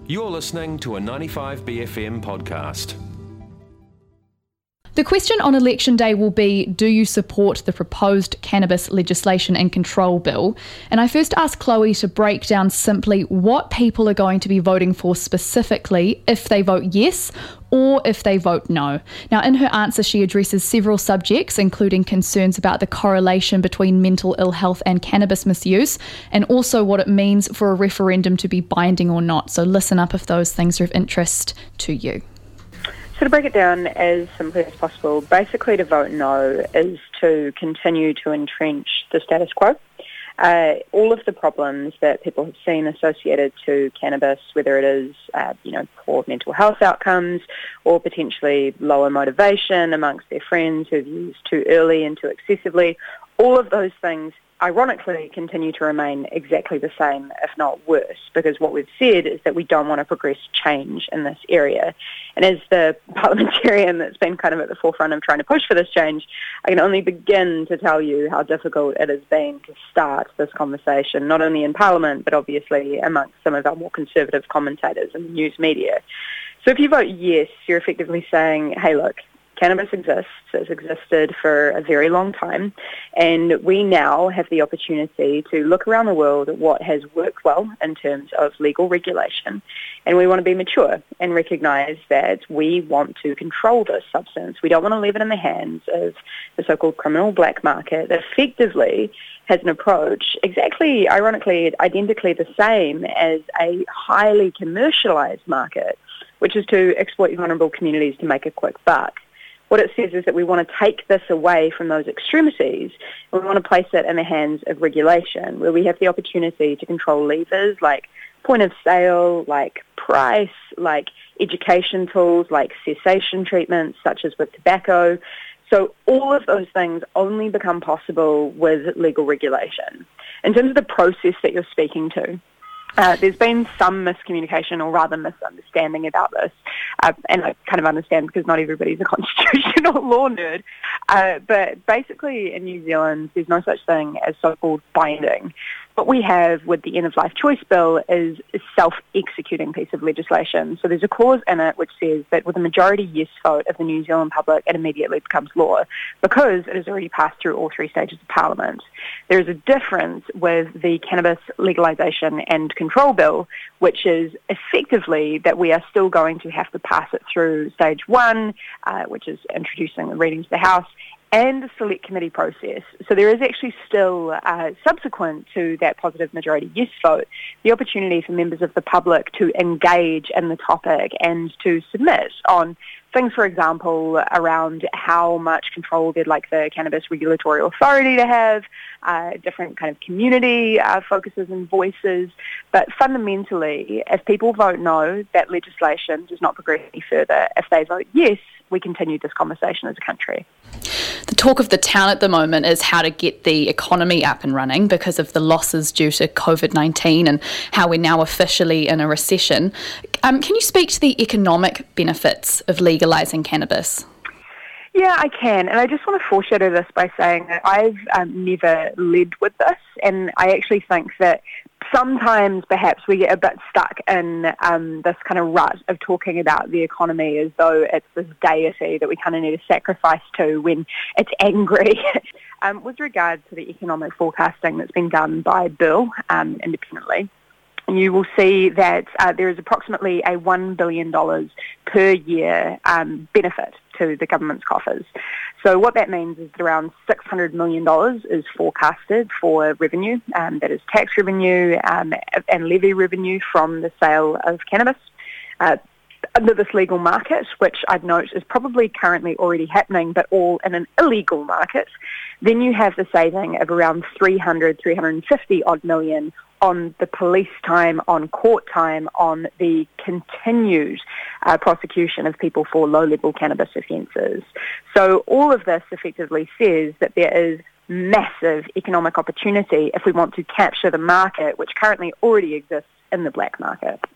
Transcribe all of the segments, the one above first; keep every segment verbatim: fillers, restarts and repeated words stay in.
You're listening to a ninety-five B F M podcast. The question on election day will be, do you support the proposed cannabis legislation and control bill? And I first asked Chloe to break down simply what people are going to be voting for specifically if they vote yes or if they vote no. Now, in her answer, she addresses several subjects, including concerns about the correlation between mental ill health and cannabis misuse, and also what it means for a referendum to be binding or not. So listen up if those things are of interest to you. So to break it down as simply as possible, basically to vote no is to continue to entrench the status quo. Uh, all of the problems that people have seen associated to cannabis, whether it is uh, you know, poor mental health outcomes or potentially lower motivation amongst their friends who've used too early and too excessively, all of those things ironically continue to remain exactly the same, if not worse, because what we've said is that we don't want to progress change in this area. And as the parliamentarian that's been kind of at the forefront of trying to push for this change, I can only begin to tell you how difficult it has been to start this conversation, not only in Parliament, but obviously amongst some of our more conservative commentators in the news media. So if you vote yes, you're effectively saying, hey, look, cannabis exists, it's existed for a very long time, and we now have the opportunity to look around the world at what has worked well in terms of legal regulation, and we want to be mature and recognise that we want to control this substance. We don't want to leave it in the hands of the so-called criminal black market that effectively has an approach exactly, ironically, identically the same as a highly commercialised market, which is to exploit vulnerable communities to make a quick buck. What it says is that we want to take this away from those extremities and we want to place it in the hands of regulation, where we have the opportunity to control levers like point of sale, like price, like education tools, like cessation treatments, such as with tobacco. So all of those things only become possible with legal regulation. In terms of the process that you're speaking to, Uh, there's been some miscommunication or rather misunderstanding about this, uh, and I kind of understand because not everybody's a constitutional law nerd, uh, but basically in New Zealand there's no such thing as so-called binding. What we have with the end-of-life choice bill is a self-executing piece of legislation. So there's a clause in it which says that with a majority yes vote of the New Zealand public, it immediately becomes law because it has already passed through all three stages of Parliament. There is a difference with the cannabis legalisation and control bill, which is effectively that we are still going to have to pass it through stage one, uh, which is introducing the reading to the House, and the select committee process. So there is actually still, uh, subsequent to that positive majority yes vote, the opportunity for members of the public to engage in the topic and to submit on things, for example, around how much control they'd like the Cannabis Regulatory Authority to have, uh, different kind of community uh, focuses and voices. But fundamentally, if people vote no, that legislation does not progress any further. If they vote yes, we continue this conversation as a country. The talk of the town at the moment is how to get the economy up and running because of the losses due to covid nineteen and how we're now officially in a recession. Um, can you speak to the economic benefits of legalising cannabis? Yeah, I can. And I just want to foreshadow this by saying that I've um, never led with this. And I actually think that sometimes perhaps we get a bit stuck in um, this kind of rut of talking about the economy as though it's this deity that we kind of need to sacrifice to when it's angry. um, with regard to the economic forecasting that's been done by Bill um, independently, you will see that uh, there is approximately a one billion dollars per year um, benefit to the government's coffers. So what that means is that around six hundred million dollars is forecasted for revenue, um, that is tax revenue um, and levy revenue from the sale of cannabis. Uh, under this legal market, which I'd note is probably currently already happening, but all in an illegal market, then you have the saving of around three hundred, three hundred fifty odd million on the police time, on court time, on the continued uh, prosecution of people for low-level cannabis offences. So all of this effectively says that there is massive economic opportunity if we want to capture the market, which currently already exists in the black market.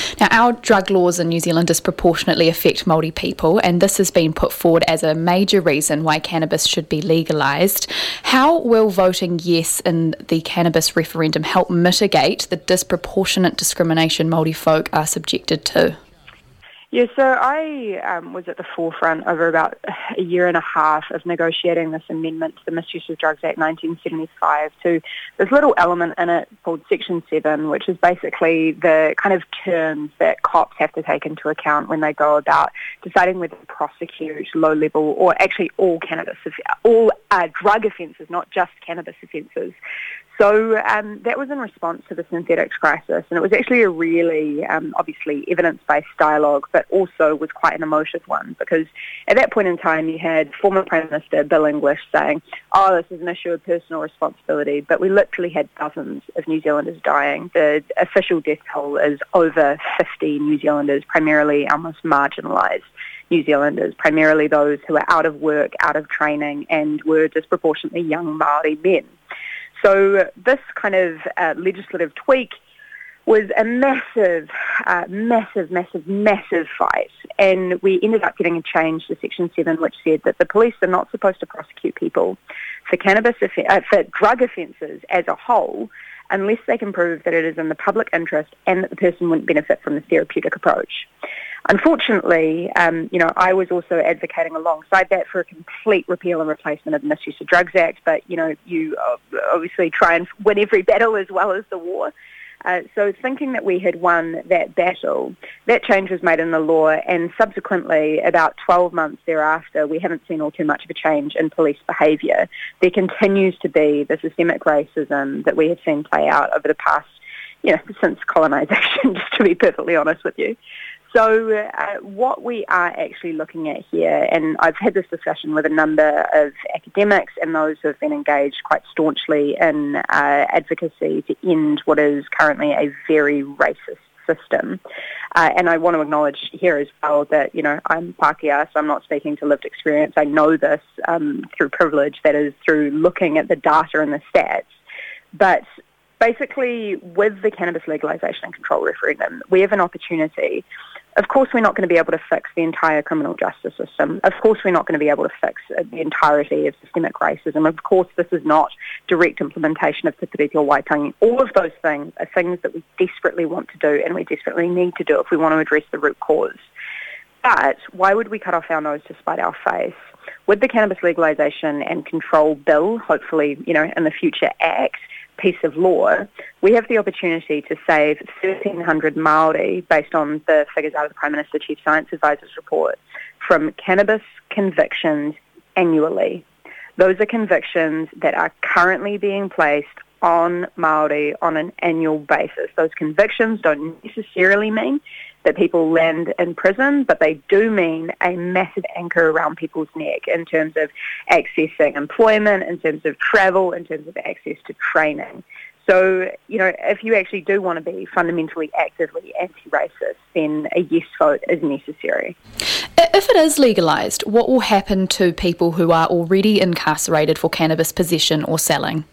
Now, our drug laws in New Zealand disproportionately affect Māori people, and this has been put forward as a major reason why cannabis should be legalised. How will voting yes in the cannabis referendum help mitigate the disproportionate discrimination Māori folk are subjected to? Yeah, so I um, was at the forefront over about a year and a half of negotiating this amendment to the Misuse of Drugs Act nineteen seventy-five to this little element in it called Section seven, which is basically the kind of terms that cops have to take into account when they go about deciding whether to prosecute low-level or actually all cannabis, all uh, drug offences, not just cannabis offences. So um, that was in response to the synthetics crisis, and it was actually a really, um, obviously, evidence-based dialogue, but also was quite an emotive one, because at that point in time you had former Prime Minister Bill English saying, oh, this is an issue of personal responsibility, but we literally had dozens of New Zealanders dying. The official death toll is over fifty New Zealanders, primarily our most marginalised New Zealanders, primarily those who are out of work, out of training, and were disproportionately young Māori men. So this kind of uh, legislative tweak was a massive, uh, massive, massive, massive fight. And we ended up getting a change to Section seven, which said that the police are not supposed to prosecute people for cannabis, off- uh, for drug offences as a whole, unless they can prove that it is in the public interest and that the person wouldn't benefit from the therapeutic approach. Unfortunately, um, you know, I was also advocating alongside that for a complete repeal and replacement of the Misuse of Drugs Act, but, you know, you obviously try and win every battle as well as the war. Uh, so thinking that we had won that battle, that change was made in the law, and subsequently, about twelve months thereafter, we haven't seen all too much of a change in police behaviour. There continues to be the systemic racism that we have seen play out over the past, you know, since colonisation, just to be perfectly honest with you. So uh, what we are actually looking at here, and I've had this discussion with a number of academics and those who have been engaged quite staunchly in uh, advocacy to end what is currently a very racist system. Uh, and I want to acknowledge here as well that, you know, I'm Pākehā, so I'm not speaking to lived experience. I know this um, through privilege, that is through looking at the data and the stats. But basically, with the cannabis legalisation and control referendum, we have an opportunity. Of course, we're not going to be able to fix the entire criminal justice system. Of course, we're not going to be able to fix the entirety of systemic racism. Of course, this is not direct implementation of Te Tiriti o Waitangi. All of those things are things that we desperately want to do and we desperately need to do if we want to address the root cause. But why would we cut off our nose to spite our face? With the Cannabis Legalisation and Control Bill, hopefully, you know, in the future Act, piece of law, we have the opportunity to save thirteen hundred Māori, based on the figures out of the Prime Minister Chief Science Advisor's report, from cannabis convictions annually. Those are convictions that are currently being placed on Māori on an annual basis. Those convictions don't necessarily mean that people land in prison, but they do mean a massive anchor around people's neck in terms of accessing employment, in terms of travel, in terms of access to training. So, you know, if you actually do want to be fundamentally actively anti-racist, then a yes vote is necessary. If it is legalised, what will happen to people who are already incarcerated for cannabis possession or selling?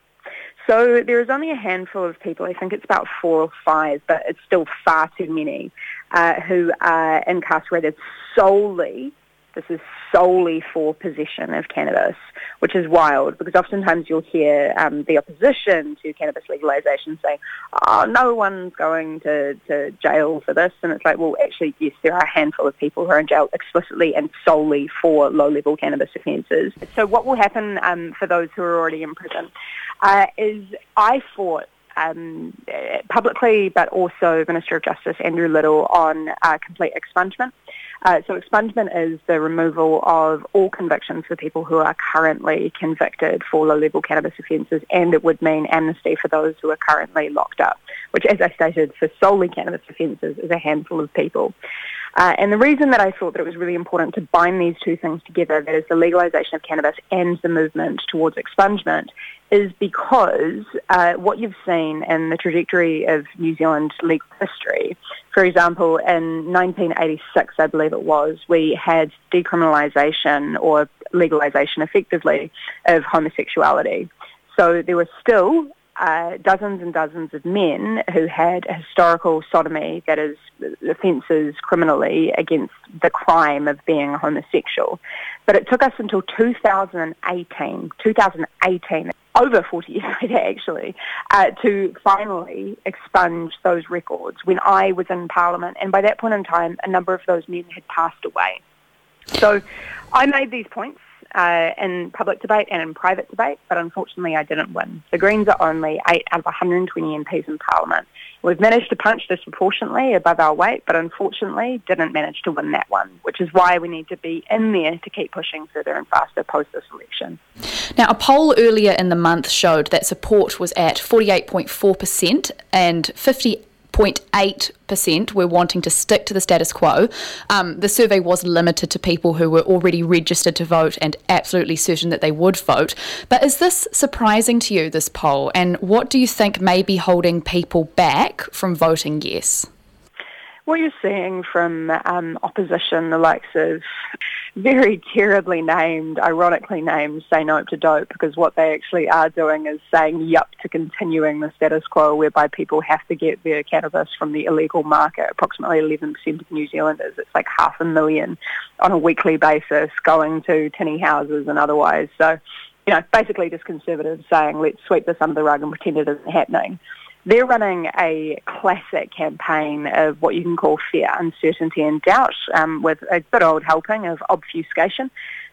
So there is only a handful of people, I think it's about four or five, but it's still far too many, uh, who are incarcerated solely, this is solely for possession of cannabis, which is wild, because oftentimes you'll hear um, the opposition to cannabis legalisation saying, oh, no one's going to, to jail for this. And it's like, well, actually, yes, there are a handful of people who are in jail explicitly and solely for low-level cannabis offences. So what will happen um, for those who are already in prison uh, is I fought um, publicly, but also Minister of Justice Andrew Little, on uh, complete expungement. Uh, so expungement is the removal of all convictions for people who are currently convicted for low-level cannabis offences, and it would mean amnesty for those who are currently locked up, which, as I stated, for solely cannabis offences is a handful of people. Uh, and the reason that I thought that it was really important to bind these two things together, that is the legalisation of cannabis and the movement towards expungement, is because uh, what you've seen in the trajectory of New Zealand legal history, for example, in nineteen eighty-six, I believe it was, we had decriminalisation or legalisation effectively of homosexuality. So there were still uh, dozens and dozens of men who had historical sodomy, that is, offences criminally against the crime of being a homosexual. But it took us until two thousand eighteen, two thousand eighteen, over forty years later actually, uh, to finally expunge those records when I was in Parliament. And by that point in time, a number of those men had passed away. So I made these points uh, in public debate and in private debate, but unfortunately I didn't win. The Greens are only eight out of one hundred twenty M Ps in Parliament. We've managed to punch disproportionately above our weight, but unfortunately didn't manage to win that one, which is why we need to be in there to keep pushing further and faster post this election. Now, a poll earlier in the month showed that support was at forty-eight point four percent and fifty point eight percent were wanting to stick to the status quo. Um, the survey was limited to people who were already registered to vote and absolutely certain that they would vote. But is this surprising to you, this poll? And what do you think may be holding people back from voting yes? What you're seeing from um, opposition, the likes of very terribly named, ironically named, Say No to Dope, because what they actually are doing is saying yup to continuing the status quo whereby people have to get their cannabis from the illegal market. Approximately eleven percent of New Zealanders, it's like half a million on a weekly basis, going to tinny houses and otherwise. So, you know, basically just conservatives saying let's sweep this under the rug and pretend it isn't happening. They're running a classic campaign of what you can call fear, uncertainty and doubt, um, with a good old helping of obfuscation.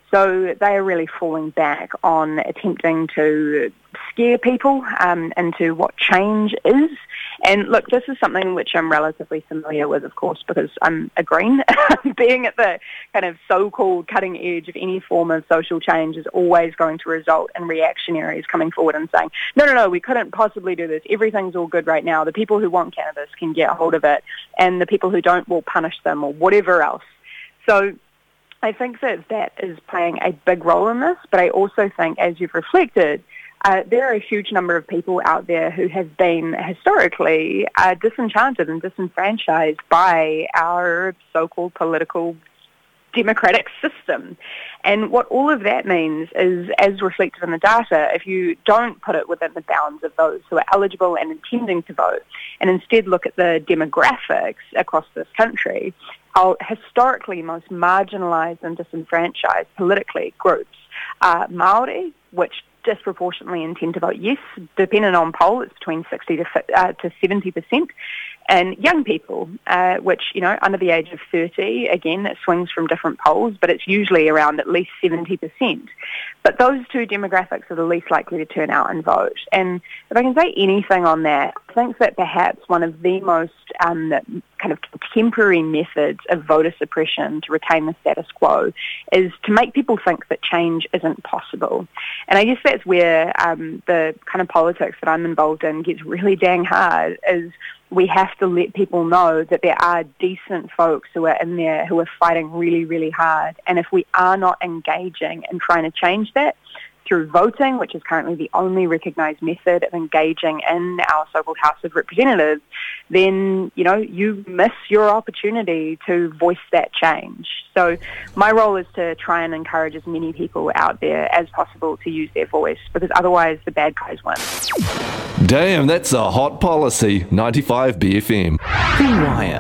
So they are really falling back on attempting to scare people um, into what change is. And look, this is something which I'm relatively familiar with, of course, because I'm a Green. Being at the kind of so-called cutting edge of any form of social change is always going to result in reactionaries coming forward and saying, no, no, no, we couldn't possibly do this. Everything's all good right now. The people who want cannabis can get a hold of it, and the people who don't will punish them or whatever else. So I think that that is playing a big role in this, but I also think, as you've reflected, uh, there are a huge number of people out there who have been historically uh, disenchanted and disenfranchised by our so-called political democratic system. And what all of that means is, as reflected in the data, if you don't put it within the bounds of those who are eligible and intending to vote, and instead look at the demographics across this country, our historically most marginalised and disenfranchised politically groups are Māori, which disproportionately intend to vote yes. Depending on poll, it's between sixty to uh, to seventy percent. And young people, uh, which, you know, under the age of thirty, again, it swings from different polls, but it's usually around at least seventy percent. But those two demographics are the least likely to turn out and vote. And if I can say anything on that, I think that perhaps one of the most um, kind of contemporary methods of voter suppression to retain the status quo is to make people think that change isn't possible. And I guess that's where um, the kind of politics that I'm involved in gets really dang hard, is we have to let people know that there are decent folks who are in there who are fighting really, really hard. And if we are not engaging and trying to change that through voting, which is currently the only recognised method of engaging in our so-called House of Representatives, then, you know, you miss your opportunity to voice that change. So my role is to try and encourage as many people out there as possible to use their voice, because otherwise the bad guys win. Damn, that's a hot policy. ninety-five B F M. The Wire.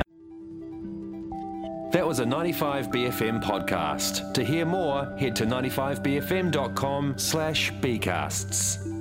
That was a ninety-five B F M podcast. To hear more, head to ninety-five b f m dot com slash bcasts.